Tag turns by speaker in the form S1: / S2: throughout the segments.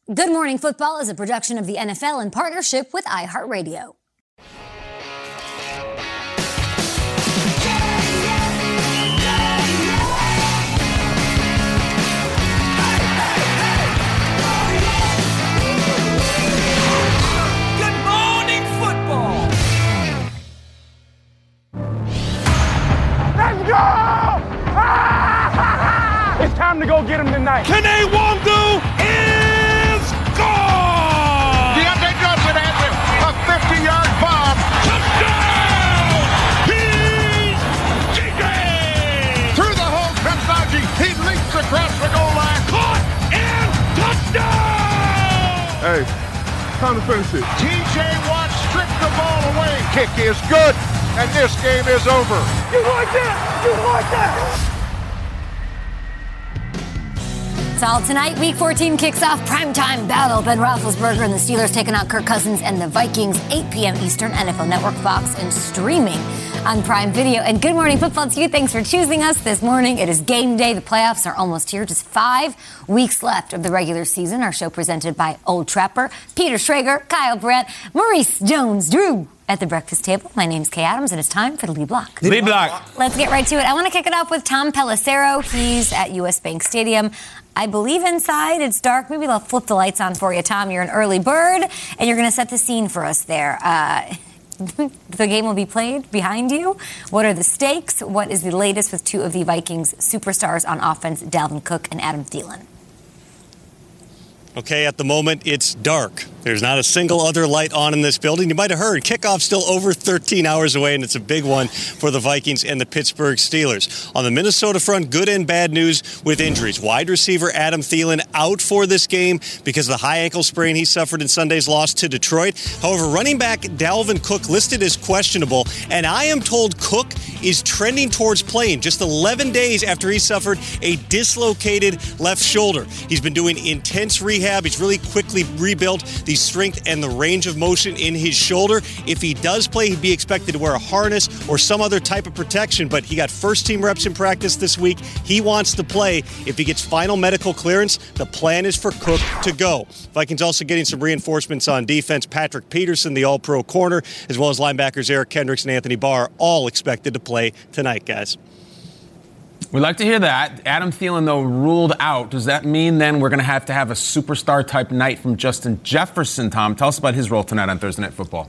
S1: Good Morning Football is a production of the NFL in partnership with iHeartRadio.
S2: Good Morning Football.
S3: Let's go! It's time to go get him tonight.
S2: Kene Nwangwu is gone!
S4: Deontay Johnson has it. A 50-yard bomb.
S2: Touchdown! He's GK!
S4: Through the hole comes Najee. He leaps across the goal line.
S2: Caught and touchdown!
S3: Hey, time to finish it.
S4: TJ Watt stripped the ball away. Kick is good, and this game is over.
S3: You like that? You like that?
S1: It's all tonight. Week 14 kicks off. Primetime battle. Ben Roethlisberger and the Steelers taking out Kirk Cousins and the Vikings. 8 p.m. Eastern, NFL Network, Fox, and streaming on Prime Video. And Good Morning Football to you. Thanks for choosing us this morning. It is game day. The playoffs are almost here. Just 5 weeks left of the regular season. Our show presented by Old Trapper, Peter Schrager, Kyle Brandt, Maurice Jones-Drew at the breakfast table. My name's Kay Adams, and it's time for the Lead Block.
S2: Lead Block.
S1: Let's get right to it. I want to kick it off with Tom Pelissero. He's at U.S. Bank Stadium. I believe inside it's dark. Maybe they'll flip the lights on for you, Tom. You're an early bird, and you're going to set the scene for us there. The game will be played behind you. What are the stakes? What is the latest with 2 of the Vikings superstars on offense, Dalvin Cook and Adam Thielen?
S5: Okay, at the moment, it's dark. There's not a single other light on in this building. You might have heard, kickoff's still over 13 hours away, and it's a big one for the Vikings and the Pittsburgh Steelers. On the Minnesota front, good and bad news with injuries. Wide receiver Adam Thielen out for this game because of the high ankle sprain he suffered in Sunday's loss to Detroit. However, running back Dalvin Cook listed as questionable, and I am told Cook is trending towards playing just 11 days after he suffered a dislocated left shoulder. He's been doing intense rehab. He's really quickly rebuilt the strength and the range of motion in his shoulder. If he does play, he'd be expected to wear a harness or some other type of protection, but he got first-team reps in practice this week. He wants to play. If he gets final medical clearance, the plan is for Cook to go. Vikings also getting some reinforcements on defense. Patrick Peterson, the all-pro corner, as well as linebackers Eric Kendricks and Anthony Barr, all expected to play tonight, guys.
S6: We'd like to hear that. Adam Thielen, though, ruled out. Does that mean then we're going to have a superstar-type night from Justin Jefferson, Tom? Tell us about his role tonight on Thursday Night Football.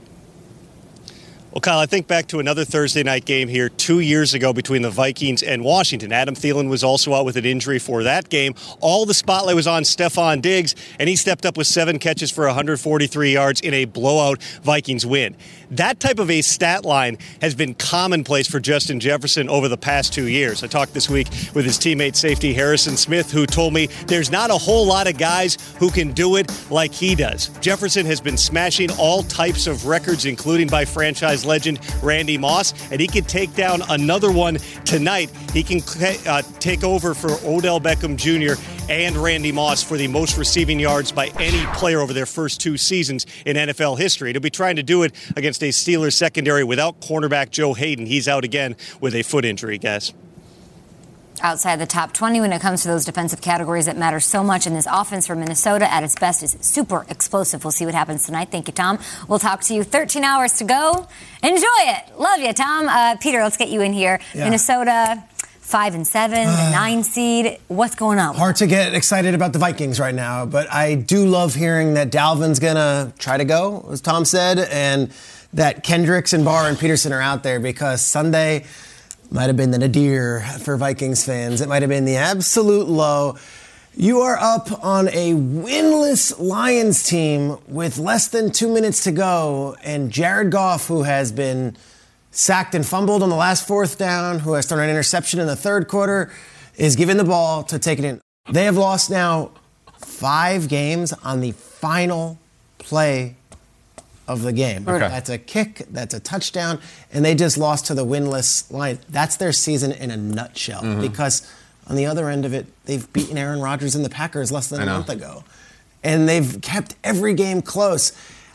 S5: Well, Kyle, I think back to another Thursday night game here 2 years ago between the Vikings and Washington. Adam Thielen was also out with an injury for that game. All the spotlight was on Stephon Diggs, and he stepped up with 7 catches for 143 yards in a blowout Vikings win. That type of a stat line has been commonplace for Justin Jefferson over the past 2 years. I talked this week with his teammate safety Harrison Smith, who told me there's not a whole lot of guys who can do it like he does. Jefferson has been smashing all types of records, including by franchise legend Randy Moss, and he could take down another one tonight. He can take over for Odell Beckham Jr. and Randy Moss for the most receiving yards by any player over their first 2 seasons in NFL history. He'll be trying to do it against a Steelers secondary without cornerback Joe Hayden. He's out again with a foot injury, guys.
S1: Outside the top 20 when it comes to those defensive categories that matter so much in this offense for Minnesota at its best is super explosive. We'll see what happens tonight. Thank you, Tom. We'll talk to you. 13 hours to go. Enjoy it. Love you, Tom. Peter, let's get you in here. Yeah. Minnesota 5-7, the 9 seed. What's going on?
S7: Hard to get excited about the Vikings right now, but I do love hearing that Dalvin's going to try to go, as Tom said, and that Kendricks and Barr and Peterson are out there because Sunday might have been the nadir for Vikings fans. It might have been the absolute low. You are up on a winless Lions team with less than 2 minutes to go, and Jared Goff, who has been sacked and fumbled on the last 4th down, who has thrown an interception in the 3rd quarter, is given the ball to take it in. They have lost now 5 games on the final play of the game. Okay. That's a kick, that's a touchdown, and they just lost to the winless Lions. That's their season in a nutshell, because on the other end of it, they've beaten Aaron Rodgers and the Packers less than a month ago. And they've kept every game close.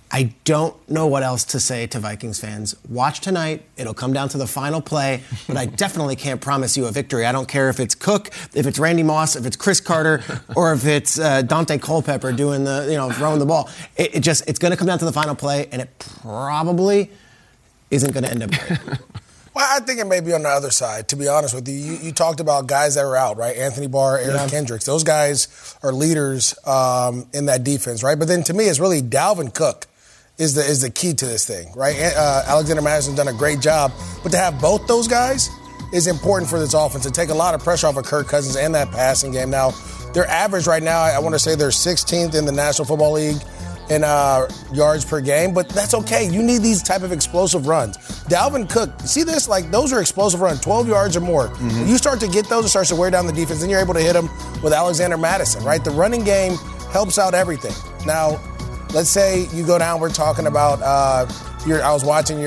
S7: I don't know what else to say to Vikings fans. Watch tonight. It'll come down to the final play, but I definitely can't promise you a victory. I don't care if it's Cook, if it's Randy Moss, if it's Chris Carter, or if it's Dante Culpepper doing throwing the ball. It's going to come down to the final play, and it probably isn't going to end up great.
S8: Well, I think it may be on the other side, to be honest with you. You talked about guys that were out, right? Anthony Barr, Eric Kendricks. Those guys are leaders in that defense, right? But then to me, it's really Dalvin Cook is the key to this thing, right? Alexander Madison's done a great job. But to have both those guys is important for this offense to take a lot of pressure off of Kirk Cousins and that passing game. Now, their average right now, I want to say they're 16th in the National Football League in yards per game, but that's okay. You need these type of explosive runs. Dalvin Cook, see this? Like, those are explosive runs, 12 yards or more. Mm-hmm. When you start to get those, it starts to wear down the defense, then you're able to hit them with Alexander Madison, right? The running game helps out everything. Now, let's say you go down, we're talking about, I was watching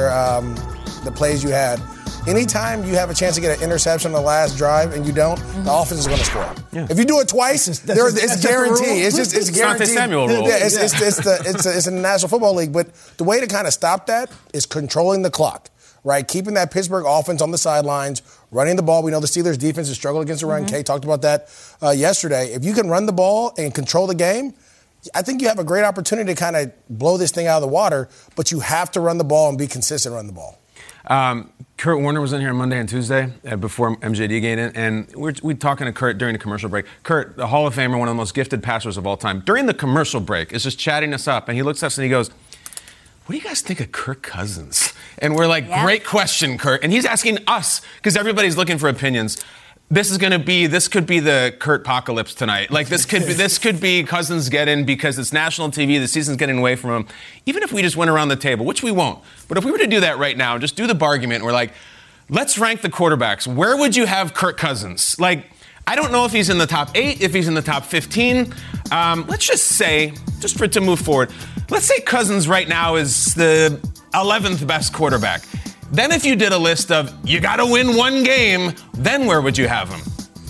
S8: the plays you had. Anytime you have a chance to get an interception on the last drive and you don't, the offense is going to score. Yeah. If you do it twice, it's guaranteed. It's guaranteed.
S6: Not the Samuel rule.
S8: Yeah, it's in the National Football League. But the way to kind of stop that is controlling the clock, right? Keeping that Pittsburgh offense on the sidelines, running the ball. We know the Steelers' defense has struggled against the run. Kay talked about that yesterday. If you can run the ball and control the game, I think you have a great opportunity to kind of blow this thing out of the water, but you have to run the ball and be consistent run the ball.
S6: Kurt Warner was in here Monday and Tuesday before MJD got in, and we're talking to Kurt during the commercial break. Kurt, the Hall of Famer, one of the most gifted passers of all time, during the commercial break is just chatting us up, and he looks at us and he goes, "What do you guys think of Kirk Cousins?" And we're like, "Great question, Kurt." And he's asking us, because everybody's looking for opinions. This could be the Kurt apocalypse tonight. Like, this could be Cousins get in because it's national TV, the season's getting away from him. Even if we just went around the table, which we won't, but if we were to do that right now, just do the bargain, we're like, let's rank the quarterbacks. Where would you have Kirk Cousins? Like, I don't know if he's in the top 8, if he's in the top 15. Let's just say, just for it to move forward, let's say Cousins right now is the 11th best quarterback. Then if you did a list of, you got to win one game, then where would you have him?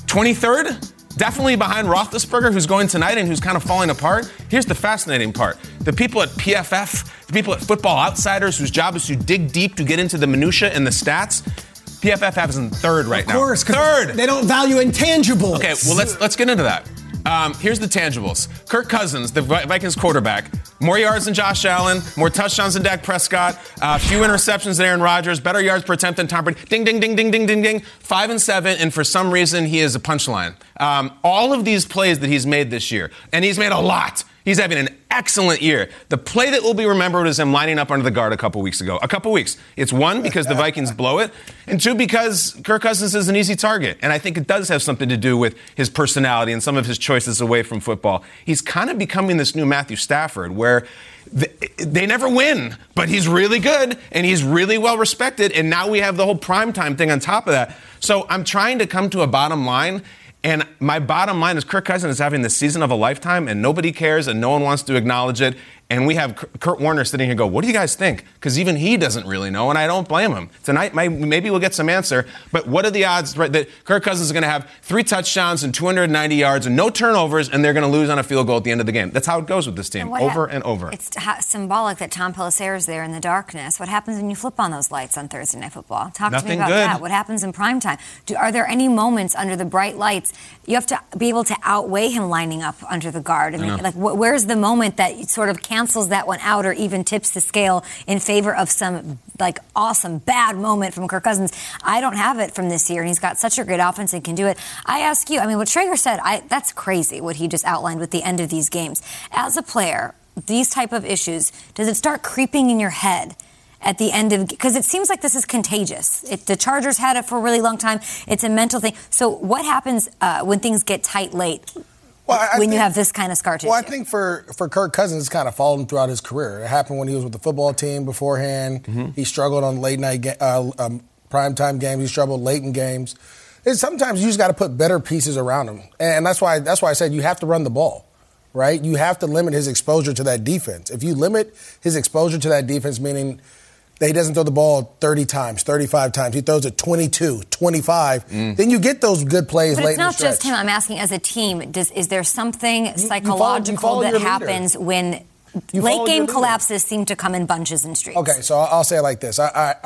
S6: 23rd? Definitely behind Roethlisberger, who's going tonight and who's kind of falling apart. Here's the fascinating part. The people at PFF, the people at Football Outsiders, whose job is to dig deep to get into the minutia and the stats, PFF has him 3rd right now.
S7: Of course,
S6: third.
S7: They don't value intangibles.
S6: Okay, well, let's get into that. Here's the tangibles. Kirk Cousins, the Vikings quarterback, more yards than Josh Allen, more touchdowns than Dak Prescott, few interceptions than Aaron Rodgers, better yards per attempt than Tom Brady. Ding, ding, ding, ding, ding, ding, ding. 5-7, and for some reason, he is a punchline. All of these plays that he's made this year, and he's made a lot. He's having an excellent year. The play that will be remembered is him lining up under the guard a couple weeks ago. It's 1, because the Vikings blow it, and 2, because Kirk Cousins is an easy target. And I think it does have something to do with his personality and some of his choices away from football. He's kind of becoming this new Matthew Stafford, where they never win, but he's really good, and he's really well respected, and now we have the whole primetime thing on top of that. So I'm trying to come to a bottom line. And my bottom line is Kirk Cousins is having the season of a lifetime, and nobody cares, and no one wants to acknowledge it. And we have Kurt Warner sitting here go, what do you guys think? Because even he doesn't really know, and I don't blame him. Tonight, maybe we'll get some answer. But what are the odds that Kirk Cousins is going to have 3 touchdowns and 290 yards and no turnovers, and they're going to lose on a field goal at the end of the game? That's how it goes with this team, over and over.
S1: It's symbolic that Tom Pelissero is there in the darkness. What happens when you flip on those lights on Thursday Night Football? Talk to me about that. What happens in primetime? Are there any moments under the bright lights you have to be able to outweigh him lining up under the guard? I mean, where's the moment that sort of cancels that one out or even tips the scale in favor of some awesome bad moment from Kirk Cousins? I don't have it from this year, and he's got such a great offense and can do it. I ask you, what Traeger said, that's crazy what he just outlined with the end of these games. As a player, these type of issues, does it start creeping in your head at the end of, because it seems like this is contagious. The Chargers had it for a really long time. It's a mental thing. So what happens when things get tight late? When you have this kind of scar tissue?
S8: Well, I think for Kirk Cousins, it's kind of followed him throughout his career. It happened when he was with the football team beforehand. Mm-hmm. He struggled on late night primetime games. He struggled late in games. And sometimes you just got to put better pieces around him, and that's why I said you have to run the ball, right? You have to limit his exposure to that defense. If you limit his exposure to that defense, meaning that he doesn't throw the ball 30 times, 35 times. He throws it 22, 25. Then you get those good plays late in the stretch.
S1: But it's not just him. I'm asking as a team, is there something psychological that happens when late game collapses seem to come in bunches and streaks.
S8: Okay, so I'll say it like this. I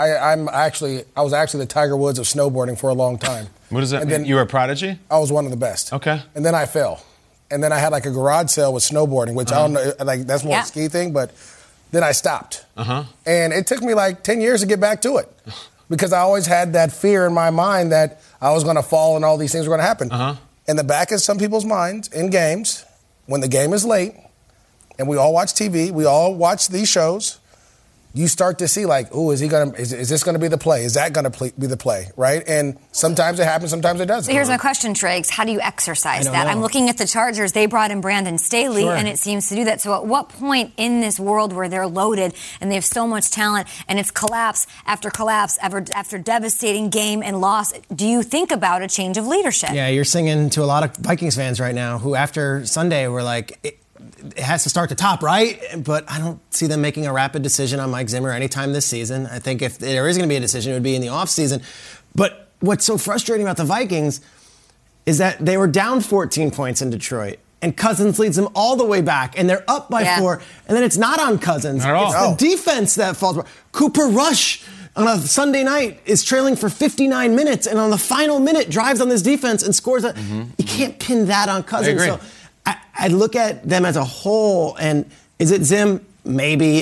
S8: was actually the Tiger Woods of snowboarding for a long time.
S6: What does that mean? You were a prodigy?
S8: I was one of the best.
S6: Okay.
S8: And then I fell. And then I had like a garage sale with snowboarding, which I don't know, like that's more a ski thing, but then I stopped. And it took me like 10 years to get back to it because I always had that fear in my mind that I was going to fall and all these things were going to happen. In the back of some people's minds, in games, when the game is late, and we all watch TV, we all watch these shows, you start to see like, ooh, is this going to be the play? Is that going to be the play, right? And sometimes it happens, sometimes it doesn't.
S1: So here's my question, Triggs. How do you exercise that? I'm looking at the Chargers. They brought in Brandon Staley, and it seems to do that. So at what point in this world where they're loaded and they have so much talent and it's collapse after devastating game and loss, do you think about a change of leadership?
S7: Yeah, you're singing to a lot of Vikings fans right now who after Sunday were like, it has to start to top, right? But I don't see them making a rapid decision on Mike Zimmer anytime this season. I think if there is going to be a decision, it would be in the offseason. But what's so frustrating about the Vikings is that they were down 14 points in Detroit, and Cousins leads them all the way back, and they're up by 4, and then it's not on Cousins.
S6: Not at all.
S7: It's the defense that falls. Cooper Rush on a Sunday night is trailing for 59 minutes, and on the final minute drives on this defense and scores. You can't pin that on Cousins.
S6: I agree.
S7: So I look at them as a whole, and is it Zim? Maybe.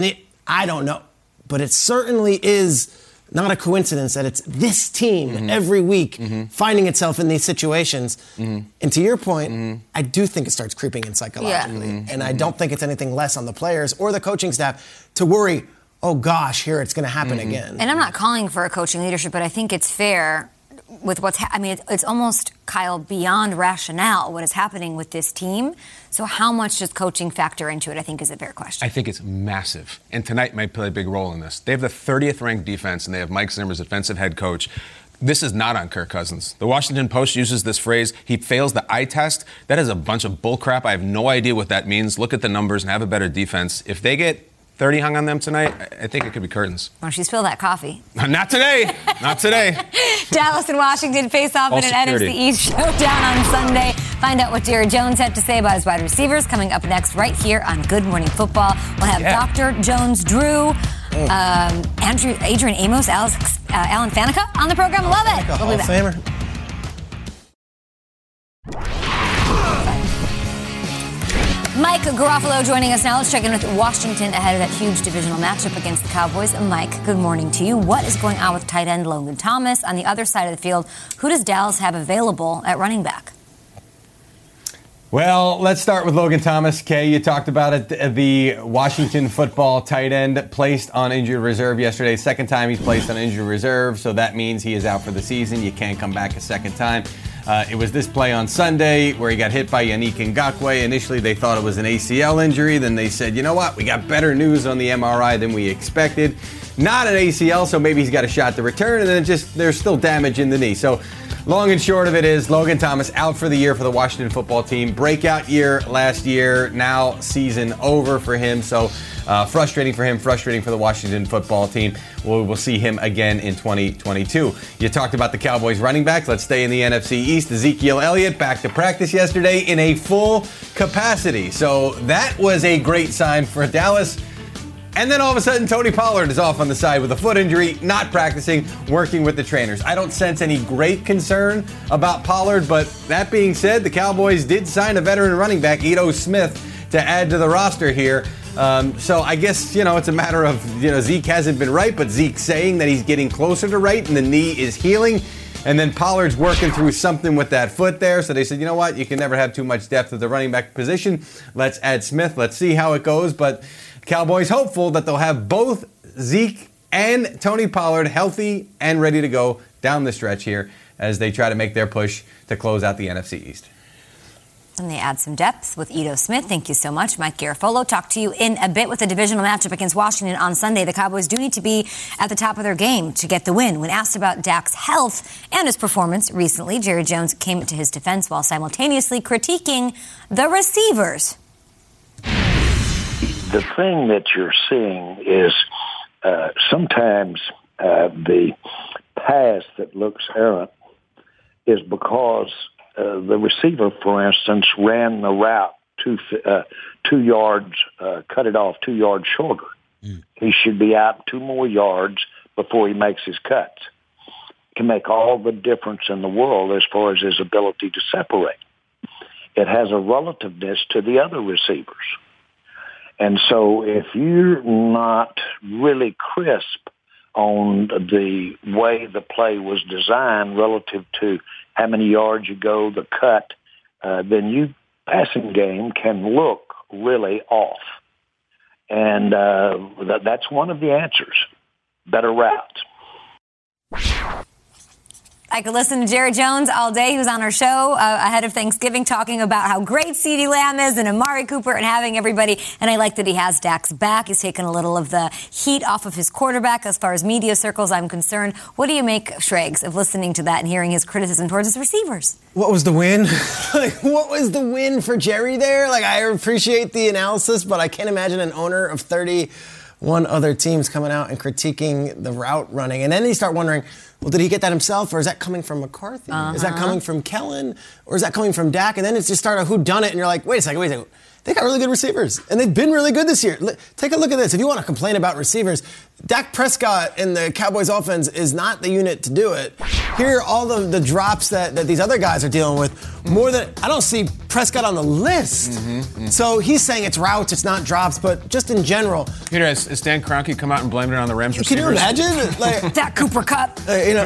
S7: I don't know. But it certainly is not a coincidence that it's this team every week finding itself in these situations. And to your point, I do think it starts creeping in psychologically. And I don't think it's anything less on the players or the coaching staff to worry, oh gosh, here it's going to happen again.
S1: And I'm not calling for a coaching leadership, but I think it's fair with what's it's almost, Kyle, beyond rationale what is happening with this team. So how much does coaching factor into it, I think, is a fair question.
S6: I think it's massive. And tonight might play a big role in this. They have the 30th ranked defense, and they have Mike Zimmer as defensive head coach. This is not on Kirk Cousins. The Washington Post uses this phrase, he fails the eye test. That is a bunch of bullcrap. I have no idea what that means. Look at the numbers and have a better defense. If they get 30 hung on them tonight, I think it could be curtains.
S1: Why don't you spill that coffee?
S6: Not today. Not today.
S1: Dallas and Washington face off in an NFC East showdown on Sunday. Find out what Jerry Jones had to say about his wide receivers coming up next right here on Good Morning Football. We'll have Dr. Jones Drew, Adrian Amos, Alan Faneca on the program. Love it.
S7: Hall of Famer.
S1: Mike Garofalo joining us now. Let's check in with Washington ahead of that huge divisional matchup against the Cowboys. Mike, good morning to you. What is going on with tight end Logan Thomas? On the other side of the field, who does Dallas have available at running back?
S9: Well, let's start with Logan Thomas. Kay, you talked about it. The Washington football tight end placed on injured reserve yesterday. Second time he's placed on injured reserve, so that means he is out for the season. You can't come back a second time. It was this play on Sunday where he got hit by Yannick Ngakoue. Initially, they thought it was an ACL injury. Then they said, you know what? We got better news on the MRI than we expected. Not an ACL, so maybe he's got a shot to return. And then there's still damage in the knee. So long and short of it is Logan Thomas out for the year for the Washington football team. Breakout year last year. Now season over for him. So frustrating for him, frustrating for the Washington football team. We'll see him again in 2022. You talked about the Cowboys running backs. Let's stay in the NFC East. Ezekiel Elliott back to practice yesterday in a full capacity. So that was a great sign for Dallas. And then all of a sudden, Tony Pollard is off on the side with a foot injury, not practicing, working with the trainers. I don't sense any great concern about Pollard, but that being said, the Cowboys did sign a veteran running back, Ito Smith, to add to the roster here. So I guess, it's a matter of, Zeke hasn't been right, but Zeke's saying that he's getting closer to right and the knee is healing. And then Pollard's working through something with that foot there. So they said, you know what? You can never have too much depth at the running back position. Let's add Smith. Let's see how it goes. But Cowboys hopeful that they'll have both Zeke and Tony Pollard healthy and ready to go down the stretch here as they try to make their push to close out the NFC East.
S1: And they add some depth with Ito Smith. Thank you so much, Mike Garofalo. Talk to you in a bit with the divisional matchup against Washington on Sunday. The Cowboys do need to be at the top of their game to get the win. When asked about Dak's health and his performance recently, Jerry Jones came to his defense while simultaneously critiquing the receivers.
S10: The thing that you're seeing is sometimes the pass that looks errant is because the receiver, for instance, ran the route 2 yards, cut it off 2 yards shorter. He should be out 2 more yards before he makes his cuts. It can make all the difference in the world as far as his ability to separate. It has a relativeness to the other receivers. And so if you're not really crisp on the way the play was designed relative to how many yards you go, the cut, then your passing game can look really off. And that's one of the answers, better routes.
S1: I could listen to Jerry Jones all day. He was on our show ahead of Thanksgiving talking about how great CeeDee Lamb is and Amari Cooper and having everybody. And I like that he has Dak's back. He's taken a little of the heat off of his quarterback as far as media circles I'm concerned. What do you make, Schrags, of listening to that and hearing his criticism towards his receivers?
S7: What was the win? What was the win for Jerry there? I appreciate the analysis, but I can't imagine an owner of 31 other teams coming out and critiquing the route running. And then you start wondering, well, did he get that himself, or is that coming from McCarthy? Is that coming from Kellen, or is that coming from Dak? And then it's just started whodunit, and you're like, wait a second. They got really good receivers, and they've been really good this year. Take a look at this. If you want to complain about receivers, Dak Prescott in the Cowboys offense is not the unit to do it. Here are all the drops that these other guys are dealing with. More than I don't see Prescott on the list. So he's saying it's routes, it's not drops, but just in general.
S6: Peter, has Stan Kroenke come out and blamed it on the Rams receivers?
S7: Can you imagine?
S1: Dak Cooper Cup.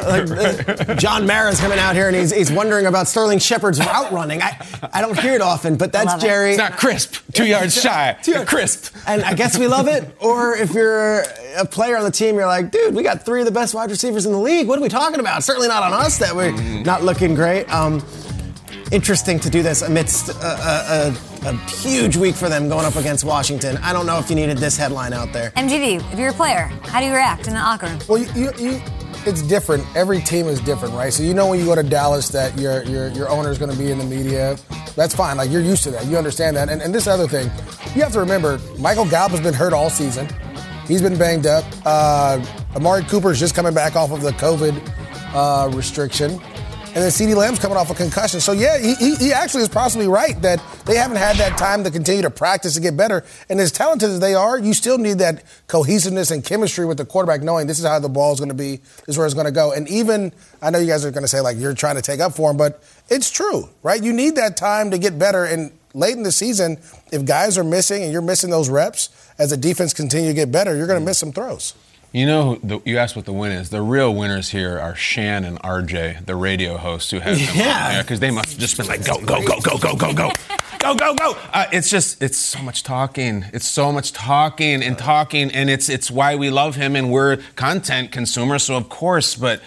S7: John Mara's coming out here and he's wondering about Sterling Shepard's route running. I don't hear it often, but that's Jerry.
S6: It's not crisp. 2 yards shy. Crisp.
S7: And I guess we love it. Or if you're a player on the team, you're like, dude, we got 3 of the best wide receivers in the league. What are we talking about? Certainly not on us that we're not looking great. Interesting to do this amidst a huge week for them going up against Washington. I don't know if you needed this headline out there.
S1: MGD, if you're a player, how do you react in the locker room?
S8: Well, it's different. Every team is different, right? So when you go to Dallas that your owner is going to be in the media. That's fine. You're used to that. You understand that. And this other thing, you have to remember, Michael Gallup has been hurt all season. He's been banged up. Amari Cooper is just coming back off of the COVID restriction. And then CeeDee Lamb's coming off a concussion. So, yeah, he actually is possibly right that they haven't had that time to continue to practice and get better. And as talented as they are, you still need that cohesiveness and chemistry with the quarterback, knowing this is how the ball is going to be, this is where it's going to go. And even, I know you guys are going to say, you're trying to take up for him, but it's true, right? You need that time to get better. And late in the season, if guys are missing and you're missing those reps, as the defense continue to get better, you're going to miss some throws.
S6: You know, you asked what the win is. The real winners here are Shan and RJ, the radio hosts who have them on there, because they must have just been like, go, go, go, go, go, go, go. Go, go, go. It's so much talking. It's so much talking, and it's why we love him, and we're content consumers, so of course. But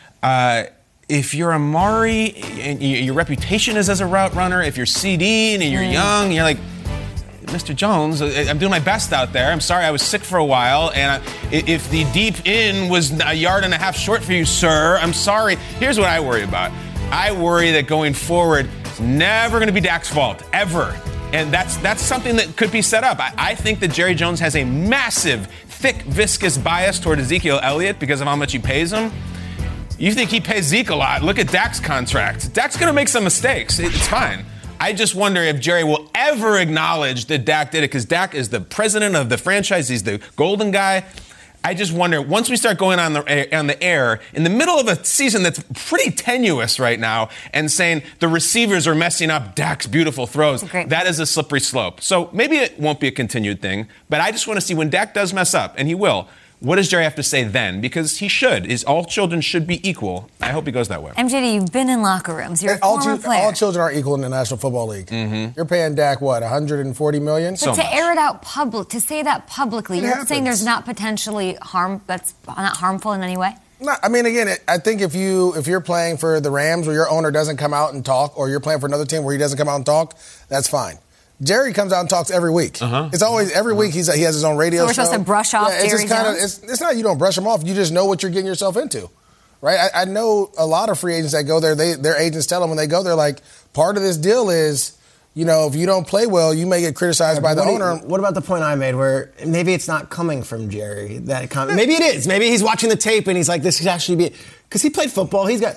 S6: if you're Amari, and your reputation is as a route runner, if you're CD and you're young, you're like, Mr. Jones, I'm doing my best out there. I'm sorry, I was sick for a while, and if the deep in was 1.5 yards short for you, sir, I'm sorry. Here's what I worry about. I worry that going forward, it's never going to be Dak's fault, ever. And that's something that could be set up. I think that Jerry Jones has a massive, thick, viscous bias toward Ezekiel Elliott because of how much he pays him. You think he pays Zeke a lot. Look at Dak's contract. Dak's going to make some mistakes. It's fine. I just wonder if Jerry will ever acknowledge that Dak did it, because Dak is the president of the franchise. He's the golden guy. I just wonder, once we start going on the air in the middle of a season that's pretty tenuous right now and saying the receivers are messing up Dak's beautiful throws, that is a slippery slope. So maybe it won't be a continued thing, but I just want to see when Dak does mess up, and he will, what does Jerry have to say then? Because he should. All children should be equal. I hope he goes that way.
S1: MJD, you've been in locker rooms. You're a former player.
S8: All children are equal in the National Football League. You're paying Dak, what, $140 million?
S1: But to air it out to say that publicly, you're saying there's not potentially that's not harmful in any way?
S8: No, I mean, again, I think if you're playing for the Rams where your owner doesn't come out and talk, or you're playing for another team where he doesn't come out and talk, that's fine. Jerry comes out and talks every week. It's always every week he has his own radio show.
S1: So we're supposed to brush off Jerry Jones?
S8: It's not you don't brush him off. You just know what you're getting yourself into, right? I know a lot of free agents that go there. Their agents tell them when they go there, like, part of this deal is, if you don't play well, you may get criticized by the owner.
S7: What about the point I made where maybe it's not coming from Jerry? Maybe it is. Maybe he's watching the tape and he's like, this could actually be – because he played football. He's got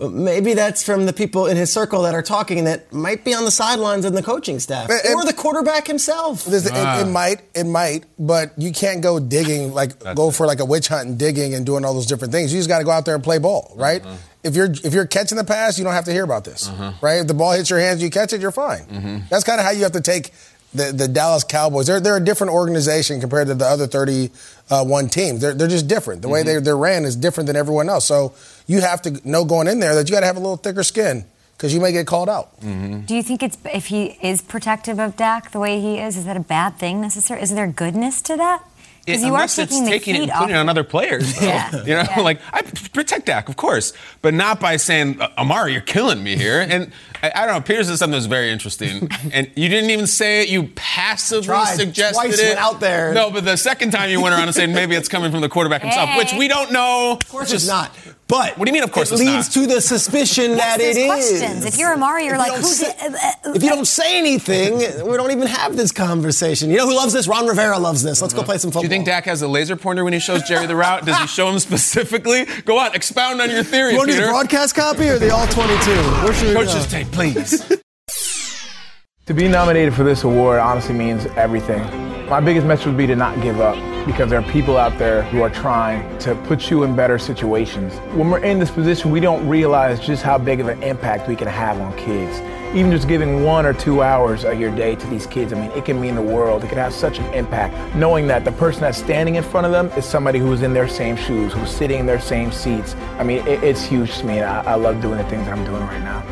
S7: maybe that's from the people in his circle that are talking that might be on the sidelines and the coaching staff or the quarterback himself.
S8: It might, but you can't go digging, go for a witch hunt and digging and doing all those different things. You just got to go out there and play ball, right? If you're catching the pass, you don't have to hear about this, right? If the ball hits your hands, you catch it, you're fine. That's kind of how you have to take the Dallas Cowboys. They're a different organization compared to the other 31 teams. They're just different. The way they're ran is different than everyone else. So you have to know going in there that you got to have a little thicker skin because you may get called out.
S1: Do you think if he is protective of Dak the way he is that a bad thing necessarily? Is there goodness to that?
S6: Unless it's taking it and putting it on other players. I protect Dak, of course, but not by saying, Amari, you're killing me here. And I don't know, Peter said something that was very interesting. And you didn't even say it, you passively suggested
S7: twice
S6: it.
S7: Went out there.
S6: No, but the second time you went around and said maybe it's coming from the quarterback himself, which we don't know.
S7: Of course it's not. But
S6: what do you mean, of course
S7: it
S6: it's not?
S7: It leads to the suspicion that it is.
S1: Questions. If you're Amari, you're
S7: if you don't say anything, we don't even have this conversation. You know who loves this? Ron Rivera loves this. Let's go play some football.
S6: Do you think Dak has a laser pointer when he shows Jerry the route? Does he show him specifically? Go on, expound on your theory,
S7: You want
S6: Peter.
S7: the broadcast copy or the all-22? Where should we
S6: Coach's
S7: go?
S6: tape, please.
S11: To be nominated for this award honestly means everything. My biggest message would be to not give up because there are people out there who are trying to put you in better situations. When we're in this position, we don't realize just how big of an impact we can have on kids. Even just giving 1 or 2 hours of your day to these kids, it can mean the world. It can have such an impact. Knowing that the person that's standing in front of them is somebody who's in their same shoes, who's sitting in their same seats. It's huge to me, and I love doing the things that I'm doing right now.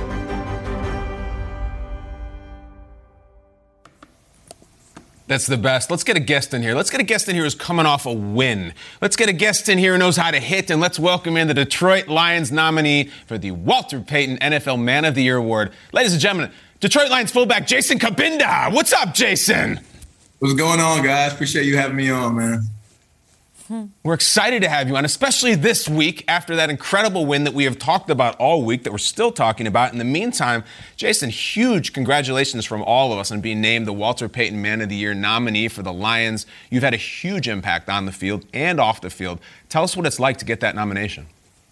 S6: That's the best. Let's get a guest in here. Let's get a guest in here who's coming off a win. Let's get a guest in here who knows how to hit, and let's welcome in the Detroit Lions nominee for the Walter Payton NFL Man of the Year Award. Ladies and gentlemen, Detroit Lions fullback Jason Cabinda. What's up, Jason?
S12: What's going on, guys? Appreciate you having me on, man.
S6: We're excited to have you on, especially this week after that incredible win that we have talked about all week that we're still talking about. In the meantime, Jason, huge congratulations from all of us on being named the Walter Payton Man of the Year nominee for the Lions. You've had a huge impact on the field and off the field. Tell us what it's like to get that nomination.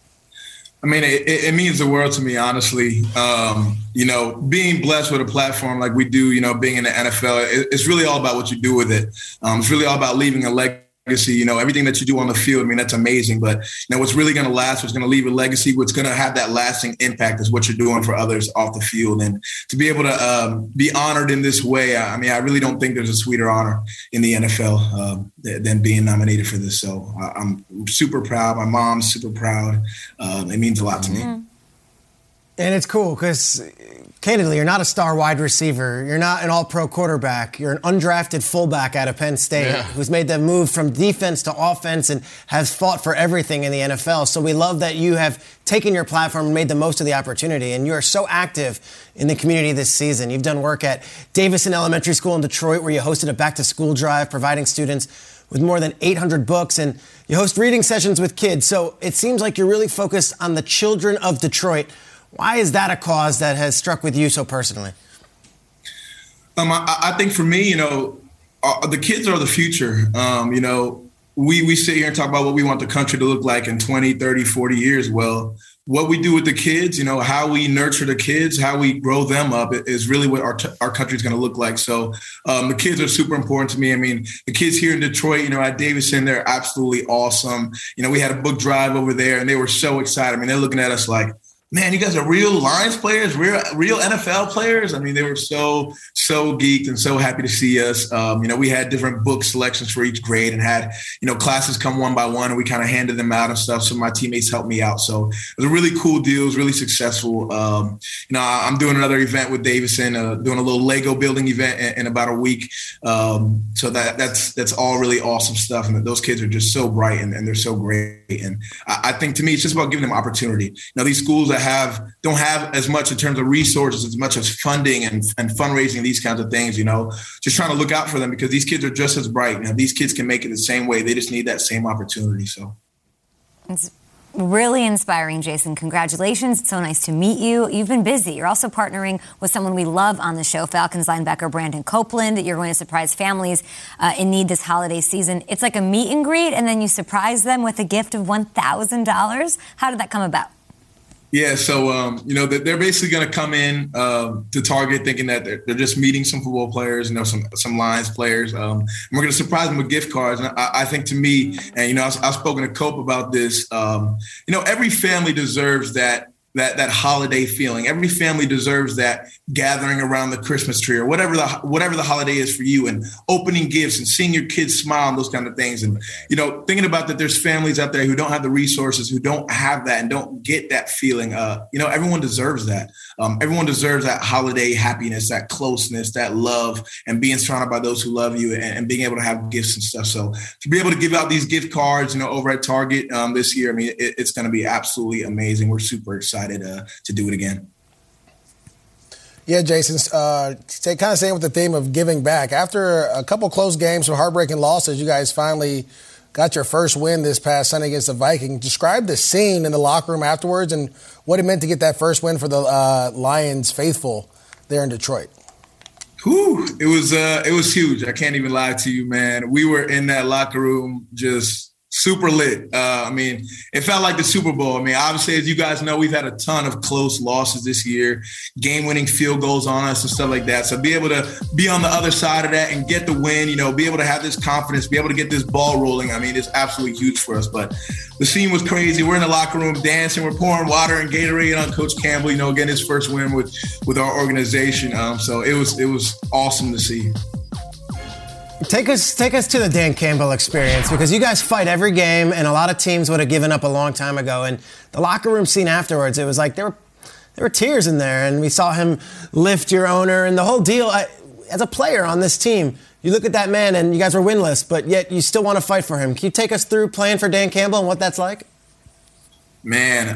S12: It means the world to me, honestly. Being blessed with a platform like we do, being in the NFL, it's really all about what you do with it. It's really all about leaving a legacy. Everything that you do on the field, that's amazing. But, what's really going to last, what's going to leave a legacy, what's going to have that lasting impact is what you're doing for others off the field. And to be able to be honored in this way, I really don't think there's a sweeter honor in the NFL than being nominated for this. So I'm super proud. My mom's super proud. It means a lot to me.
S7: And it's cool because, candidly, you're not a star wide receiver. You're not an all-pro quarterback. You're an undrafted fullback out of Penn State who's made the move from defense to offense and has fought for everything in the NFL. So we love that you have taken your platform and made the most of the opportunity. And you are so active in the community this season. You've done work at Davison Elementary School in Detroit where you hosted a back-to-school drive providing students with more than 800 books. And you host reading sessions with kids. So it seems like you're really focused on the children of Detroit. Why is that a cause that has struck with you so personally?
S12: I think for me, the kids are the future. We sit here and talk about what we want the country to look like in 20, 30, 40 years. Well, what we do with the kids, how we nurture the kids, how we grow them up is really what our country is going to look like. So the kids are super important to me. The kids here in Detroit, at Davison, they're absolutely awesome. We had a book drive over there and they were so excited. They're looking at us like, man, you guys are real Lions players, real NFL players. They were so geeked and so happy to see us. We had different book selections for each grade and had, classes come one by one and we kind of handed them out and stuff. So my teammates helped me out. So it was a really cool deal. It was really successful. I'm doing another event with Davison, doing a little Lego building event in about a week. So that's all really awesome stuff. And those kids are just so bright and they're so great. And I think to me, it's just about giving them opportunity. These schools that don't have as much in terms of resources, as much as funding and fundraising, these kinds of things, just trying to look out for them because these kids are just as bright. These kids can make it the same way. They just need that same opportunity. So
S1: it's really inspiring, Jason. Congratulations. It's so nice to meet you. You've been busy. You're also partnering with someone we love on the show, Falcons linebacker Brandon Copeland. You're going to surprise families in need this holiday season. It's like a meet and greet, and then you surprise them with a gift of $1,000. How did that come about?
S12: Yeah, so, they're basically going to come in to Target thinking that they're just meeting some football players, some Lions players. And we're going to surprise them with gift cards. And I think to me, and, I've spoken to Cope about this, every family deserves that holiday feeling. Every family deserves that gathering around the Christmas tree or whatever the holiday is for you, and opening gifts and seeing your kids smile and those kind of things. And, thinking about that there's families out there who don't have the resources, who don't have that and don't get that feeling. Everyone deserves that. Everyone deserves that holiday happiness, that closeness, that love, and being surrounded by those who love you and being able to have gifts and stuff. So to be able to give out these gift cards, over at Target this year, it's going to be absolutely amazing. We're super excited to do it again.
S8: Yeah, Jason, kind of staying with the theme of giving back. After a couple close games, some heartbreaking losses, you guys finally got your first win this past Sunday against the Vikings. Describe the scene in the locker room afterwards and what it meant to get that first win for the Lions faithful there in Detroit.
S12: It was huge. I can't even lie to you, man. We were in that locker room just super lit. It felt like the Super Bowl. Obviously, as you guys know, we've had a ton of close losses this year, game-winning field goals on us and stuff like that. So be able to be on the other side of that and get the win, be able to have this confidence, be able to get this ball rolling, it's absolutely huge for us. But the scene was crazy. We're in the locker room dancing. We're pouring water and Gatorade on Coach Campbell, getting his first win with our organization. So it was awesome to see.
S7: Take us to the Dan Campbell experience, because you guys fight every game, and a lot of teams would have given up a long time ago. And the locker room scene afterwards, it was like there were tears in there, and we saw him lift your owner and the whole deal. As a player on this team, you look at that man, and you guys were winless, but yet you still want to fight for him. Can you take us through playing for Dan Campbell and what that's like?
S12: Man,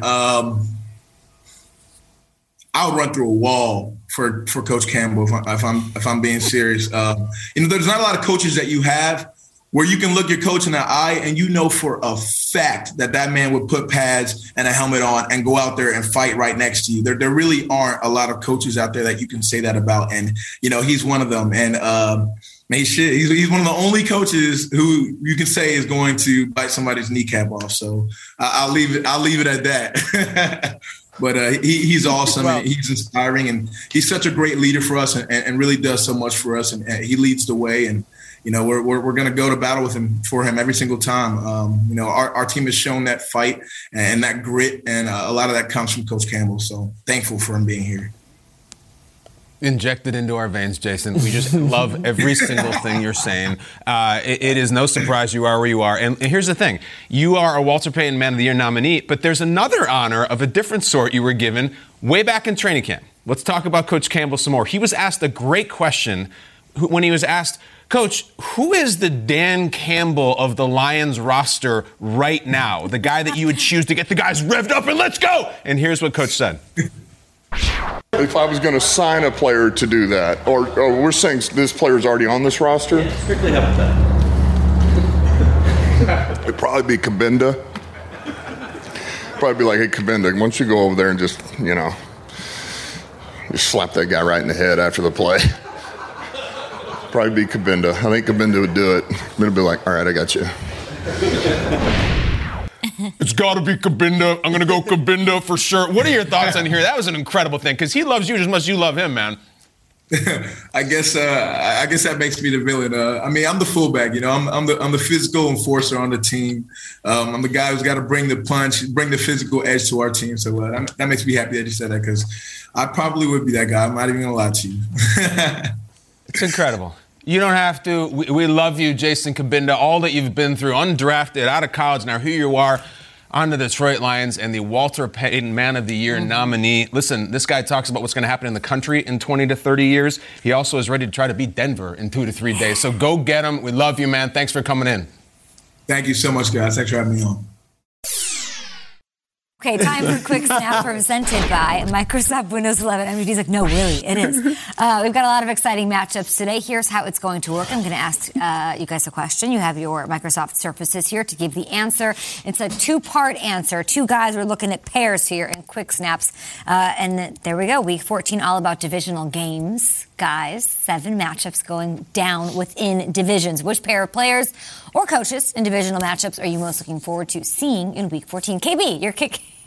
S12: I would run through a wall for Coach Campbell if I'm being serious. There's not a lot of coaches that you have where you can look your coach in the eye and for a fact that man would put pads and a helmet on and go out there and fight right next to you. There really aren't a lot of coaches out there that you can say that about, and he's one of them. And he's one of the only coaches who you can say is going to bite somebody's kneecap off. So I'll leave it at that. But he's awesome. And he's inspiring, and he's such a great leader for us, and really does so much for us. And he leads the way, and we're going to go to battle for him every single time. Our team has shown that fight and that grit, and a lot of that comes from Coach Campbell. So thankful for him being here.
S6: Injected into our veins, Jason. We just love every single thing you're saying. It is no surprise you are where you are. And here's the thing. You are a Walter Payton Man of the Year nominee, but there's another honor of a different sort you were given way back in training camp. Let's talk about Coach Campbell some more. He was asked a great question when he was asked, Coach, who is the Dan Campbell of the Lions roster right now? The guy that you would choose to get the guys revved up and let's go. And here's what Coach said.
S13: If I was going to sign a player to do that, or we're saying this player's already on this roster?
S14: Yeah, strictly hypothetical.
S13: It'd probably be Kabinda. Probably be like, hey, Kabinda, why don't you go over there and just slap that guy right in the head after the play. Probably be Kabinda. I think Kabinda would do it. Kabinda would be like, all right, I got you.
S6: It's got to be Kabinda. I'm going to go Kabinda for sure. What are your thoughts on here? That was an incredible thing, because he loves you just as much as you love him, man.
S12: I guess that makes me the villain. I'm the fullback. I'm the physical enforcer on the team. I'm the guy who's got to bring the punch, bring the physical edge to our team. So that makes me happy that you said that, because I probably would be that guy. I'm not even going to lie to you.
S6: It's incredible. You don't have to. We love you, Jason Kabinda, all that you've been through, undrafted, out of college, now here you are on the Detroit Lions and the Walter Payton Man of the Year nominee. Listen, this guy talks about what's going to happen in the country in 20 to 30 years. He also is ready to try to beat Denver in 2 to 3 days. So go get him. We love you, man. Thanks for coming in.
S12: Thank you so much, guys. Thanks for having me on.
S1: Okay, time for a quick snap presented by Microsoft Windows 11. MVP's like, no, really, it is. We've got a lot of exciting matchups today. Here's how it's going to work. I'm going to ask you guys a question. You have your Microsoft Surfaces here to give the answer. It's a two-part answer. Two guys, we're looking at pairs here in quick snaps. And there we go. Week 14, all about divisional games. Guys, 7 matchups going down within divisions. Which pair of players or coaches in divisional matchups are you most looking forward to seeing in Week 14? KB, you're kicking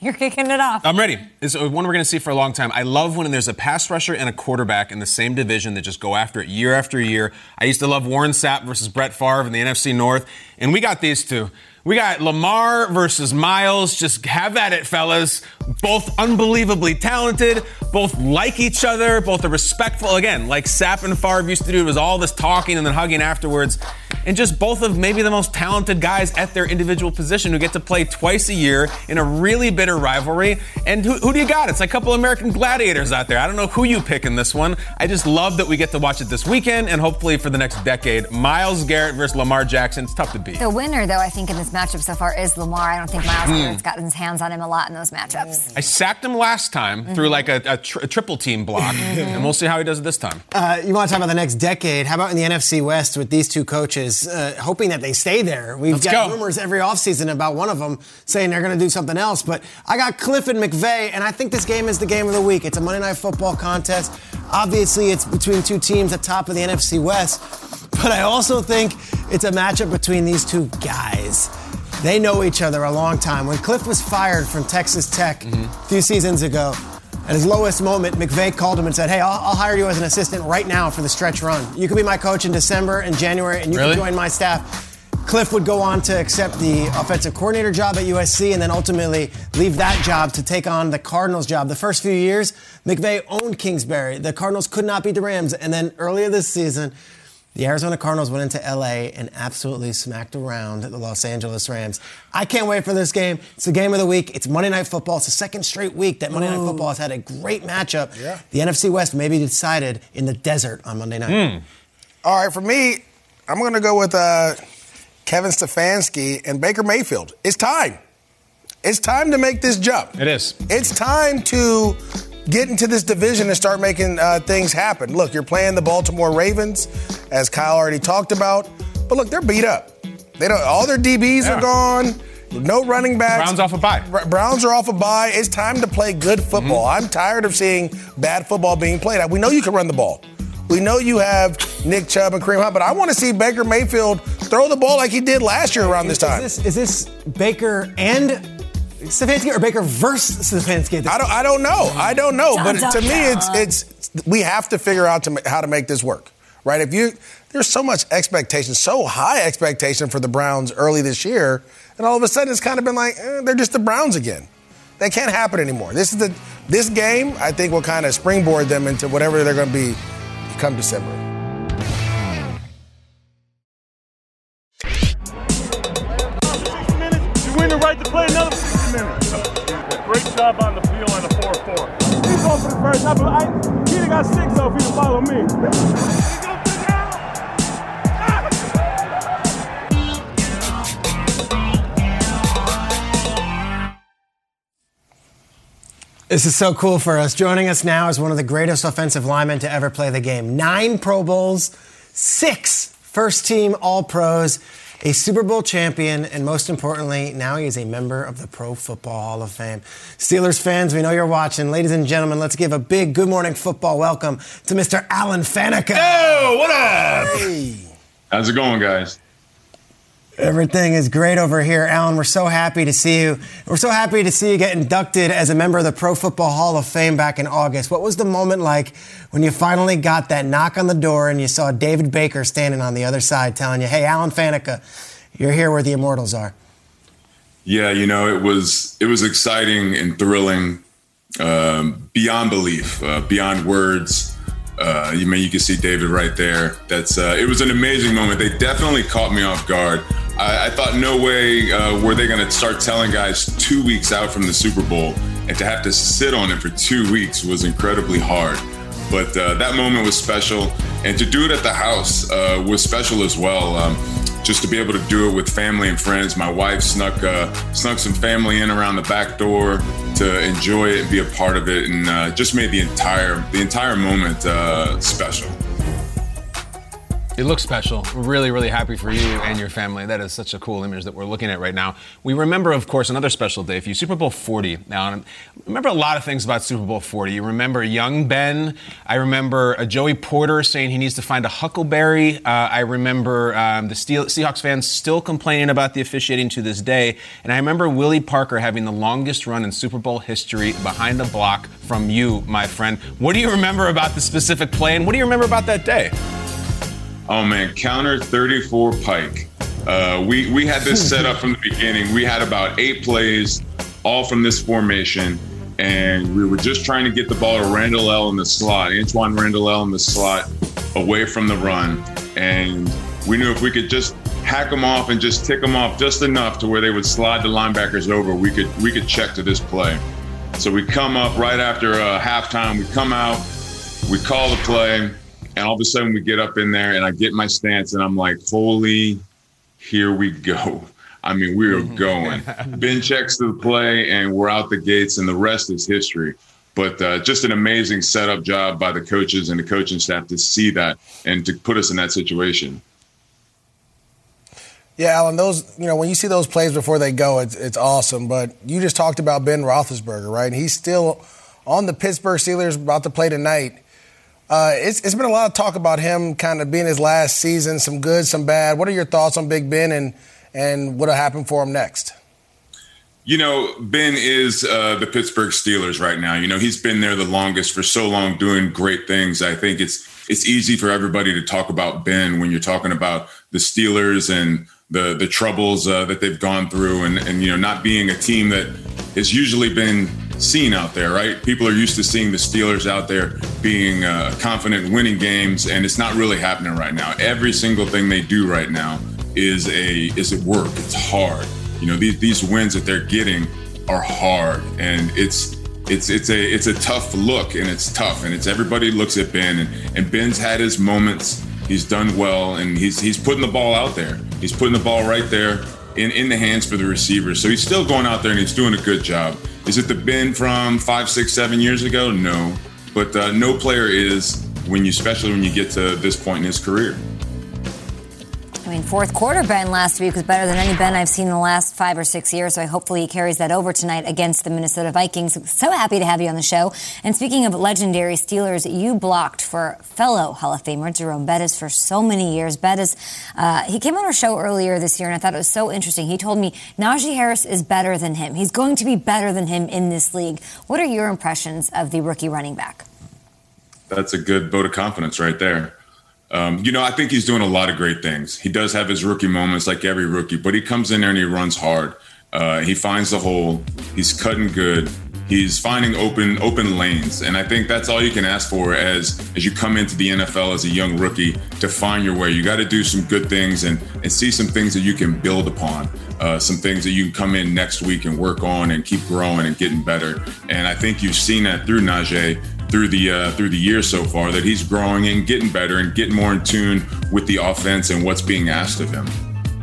S1: You're kicking it off.
S6: I'm ready. It's one we're going to see for a long time. I love when there's a pass rusher and a quarterback in the same division that just go after it year after year. I used to love Warren Sapp versus Brett Favre in the NFC North, and we got these two. We got Lamar versus Miles. Just have at it, fellas. Both unbelievably talented, both like each other, both are respectful. Again, like Sapp and Favre used to do, it was all this talking and then hugging afterwards. And just both of maybe the most talented guys at their individual position who get to play twice a year in a really bitter rivalry. And who do you got? It's like a couple American gladiators out there. I don't know who you pick in this one. I just love that we get to watch it this weekend and hopefully for the next decade. Myles Garrett versus Lamar Jackson. It's tough to beat.
S1: The winner, though, I think in this matchup so far is Lamar. I don't think Myles Garrett's gotten his hands on him a lot in those matchups.
S6: I sacked him last time through like a triple team block, and we'll see how he does it this time.
S7: You want to talk about the next decade? How about in the NFC West with these two coaches, hoping that they stay there? We've got rumors every offseason about one of them saying they're going to do something else, but I got Cliff and McVay, and I think this game is the game of the week. It's a Monday Night Football contest. Obviously, it's between two teams at top of the NFC West, but I also think it's a matchup between these two guys. They know each other a long time. When Cliff was fired from Texas Tech a few seasons ago, at his lowest moment, McVay called him and said, hey, I'll hire you as an assistant right now for the stretch run. You can be my coach in December and January, and you can join my staff. Cliff would go on to accept the offensive coordinator job at USC and then ultimately leave that job to take on the Cardinals job. The first few years, McVay owned Kingsbury. The Cardinals could not beat the Rams. And then earlier this season, the Arizona Cardinals went into L.A. and absolutely smacked around the Los Angeles Rams. I can't wait for this game. It's the game of the week. It's Monday Night Football. It's the second straight week that Monday Night Football has had a great matchup. Yeah. The NFC West may be decided in the desert on Monday night.
S8: All right, for me, I'm going to go with Kevin Stefanski and Baker Mayfield. It's time. It's time to make this jump.
S6: It is.
S8: It's time to get into this division and start making things happen. Look, you're playing the Baltimore Ravens, as Kyle already talked about. But look, they're beat up. All their DBs are gone. No running backs.
S6: Browns off a bye.
S8: Browns are off a bye. It's time to play good football. I'm tired of seeing bad football being played. We know you can run the ball. We know you have Nick Chubb and Kareem Hunt, but I want to see Baker Mayfield throw the ball like he did last year around this time.
S7: Is this Baker and Stefanski or Baker versus Stefanski?
S8: I don't know. I don't know. But to me, it's we have to figure out how to make this work, right? There's so much expectation, so high expectation for the Browns early this year, and all of a sudden it's kind of been like they're just the Browns again. That can't happen anymore. This game, I think, will kind of springboard them into whatever they're going to be come December.
S3: You win the right to play another 60 minutes. Great job on the field on the 4-4. He's going for the first time. He'd have got 6 though if he'd follow me.
S7: This is so cool for us. Joining us now is one of the greatest offensive linemen to ever play the game. 9 Pro Bowls, 6 first-team All-Pros, a Super Bowl champion, and most importantly, now he is a member of the Pro Football Hall of Fame. Steelers fans, we know you're watching. Ladies and gentlemen, let's give a big Good Morning Football welcome to Mr. Alan Faneca.
S14: Yo, what up?
S8: Hey.
S14: How's it going, guys?
S7: Everything is great over here, Alan. We're so happy to see you. We're so happy to see you get inducted as a member of the Pro Football Hall of Fame back in August. What was the moment like when you finally got that knock on the door and you saw David Baker standing on the other side telling you, hey, Alan Faneca, you're here where the immortals are?
S14: Yeah, it was exciting and thrilling, beyond belief, beyond words. You can see David right there. It was an amazing moment. They definitely caught me off guard. I thought no way were they going to start telling guys 2 weeks out from the Super Bowl, and to have to sit on it for 2 weeks was incredibly hard. But that moment was special, and to do it at the house was special as well. Just to be able to do it with family and friends. My wife snuck some family in around the back door to enjoy it and be a part of it, and just made the entire moment special.
S6: It looks special. We're really, really happy for you and your family. That is such a cool image that we're looking at right now. We remember, of course, another special day for you, Super Bowl 40. Now, I remember a lot of things about Super Bowl 40. You remember young Ben. I remember Joey Porter saying he needs to find a huckleberry. I remember the Seahawks fans still complaining about the officiating to this day. And I remember Willie Parker having the longest run in Super Bowl history behind a block from you, my friend. What do you remember about the specific play, and what do you remember about that day?
S14: Oh man, counter 34 Pike. We had this set up from the beginning. We had about 8 plays, all from this formation, and we were just trying to get the ball to Randall L in the slot, Antoine Randall L in the slot, away from the run. And we knew if we could just hack them off and just tick them off just enough to where they would slide the linebackers over, we could check to this play. So we come up right after halftime. We come out, we call the play. And all of a sudden we get up in there and I get my stance and I'm like, holy, here we go. I mean, we are going. Ben checks to the play and we're out the gates and the rest is history. But just an amazing setup job by the coaches and the coaching staff to see that and to put us in that situation.
S8: Yeah, Alan, those, when you see those plays before they go, it's awesome. But you just talked about Ben Roethlisberger, right? And he's still on the Pittsburgh Steelers, about to play tonight. It's been a lot of talk about him kind of being his last season, some good, some bad. What are your thoughts on Big Ben and what'll happen for him next?
S14: Ben is the Pittsburgh Steelers right now. He's been there the longest for so long doing great things. I think it's easy for everybody to talk about Ben when you're talking about the Steelers and the troubles that they've gone through and not being a team that has usually been seen out there, right? People are used to seeing the Steelers out there being confident, winning games, and it's not really happening right now. Every single thing they do right now is at work. It's hard. These wins that they're getting are hard, and it's a tough look, and it's tough, and it's everybody looks at Ben, and Ben's had his moments. He's done well, and he's putting the ball out there. He's putting the ball right there in the hands for the receivers. So he's still going out there and he's doing a good job. Is it the Ben from 5, 6, 7 years ago? No. But no player is, especially when you get to this point in his career.
S1: Fourth quarter Ben last week was better than any Ben I've seen in the last 5 or 6 years, so hopefully he carries that over tonight against the Minnesota Vikings. So happy to have you on the show. And speaking of legendary Steelers, you blocked for fellow Hall of Famer Jerome Bettis for so many years. Bettis, he came on our show earlier this year, and I thought it was so interesting. He told me Najee Harris is better than him. He's going to be better than him in this league. What are your impressions of the rookie running back?
S14: That's a good vote of confidence right there. I think he's doing a lot of great things. He does have his rookie moments like every rookie, but he comes in there and he runs hard. He finds the hole. He's cutting good. He's finding open lanes. And I think that's all you can ask for as you come into the NFL as a young rookie to find your way. You got to do some good things and see some things that you can build upon, some things that you can come in next week and work on and keep growing and getting better. And I think you've seen that through Najee through the year so far, that he's growing and getting better and getting more in tune with the offense and what's being asked of him.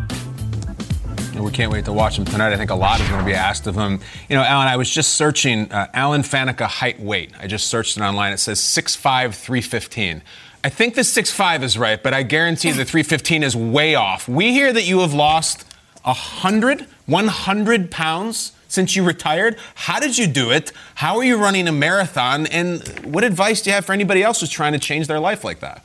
S6: And we can't wait to watch him tonight. I think a lot is going to be asked of him. Alan, I was just searching Alan Faneca height weight. I just searched it online. It says 6'5", 315. I think the 6'5" is right, but I guarantee the 315 is way off. We hear that you have lost 100 pounds since you retired. How did you do it? How are you running a marathon? And what advice do you have for anybody else who's trying to change their life like that?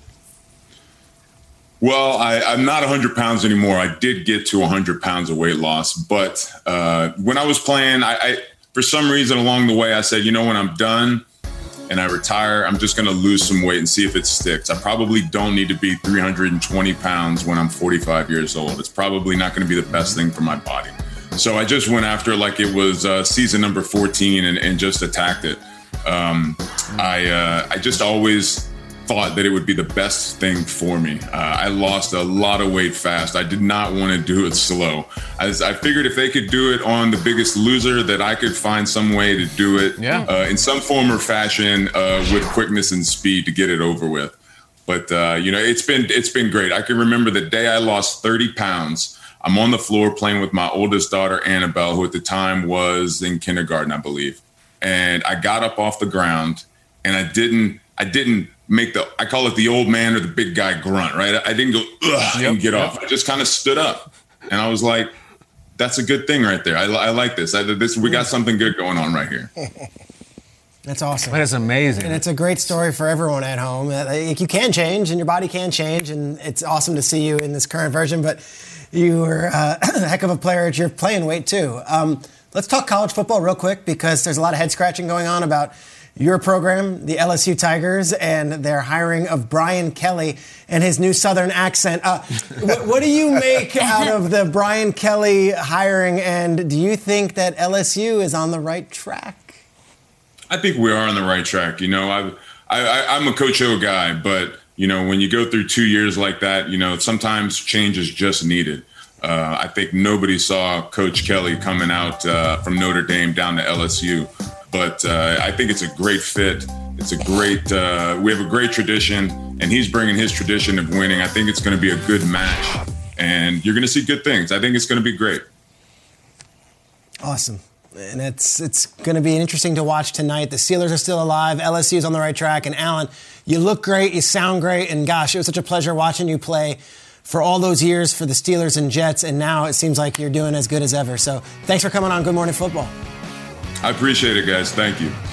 S14: Well, I'm not 100 pounds anymore. I did get to 100 pounds of weight loss. But when I was playing, I for some reason along the way, I said, when I'm done and I retire, I'm just going to lose some weight and see if it sticks. I probably don't need to be 320 pounds when I'm 45 years old. It's probably not going to be the best thing for my body. So I just went after it like it was season number 14 and just attacked it. I just always thought that it would be the best thing for me. I lost a lot of weight fast. I did not want to do it slow. I figured if they could do it on The Biggest Loser, that I could find some way to do it in some form or fashion with quickness and speed to get it over with. But, it's been great. I can remember the day I lost 30 pounds. I'm on the floor playing with my oldest daughter, Annabelle, who at the time was in kindergarten, I believe. And I got up off the ground and I didn't I didn't make I call it the old man or the big guy grunt, right? I didn't go, ugh, and get off. I just kind of stood up. And I was like, that's a good thing right there. I like this. We got something good going on right here.
S7: That's awesome.
S15: That is amazing.
S7: And it's a great story for everyone at home. You can change, and your body can change, and it's awesome to see you in this current version, but you were a heck of a player at your playing weight, too. Let's talk college football real quick, because there's a lot of head-scratching going on about your program, the LSU Tigers, and their hiring of Brian Kelly and his new Southern accent. What do you make out of the Brian Kelly hiring, and do you think that LSU is on the right track?
S14: I think we are on the right track. You know, I'm a Coach O guy, but, you know, when you go through 2 years like that, you know, sometimes change is just needed. I think nobody saw Coach Kelly coming out from Notre Dame down to LSU. But I think it's a great fit. It's a great, we have a great tradition, and he's bringing his tradition of winning. I think it's going to be a good match, and you're going to see good things. I think it's going to be great.
S7: Awesome. And it's going to be interesting to watch tonight. The Steelers are still alive. LSU is on the right track. And Alan, you look great. You sound great. And gosh, it was such a pleasure watching you play for all those years for the Steelers and Jets. And now it seems like you're doing as good as ever. So thanks for coming on Good Morning Football.
S14: I appreciate it, guys. Thank you.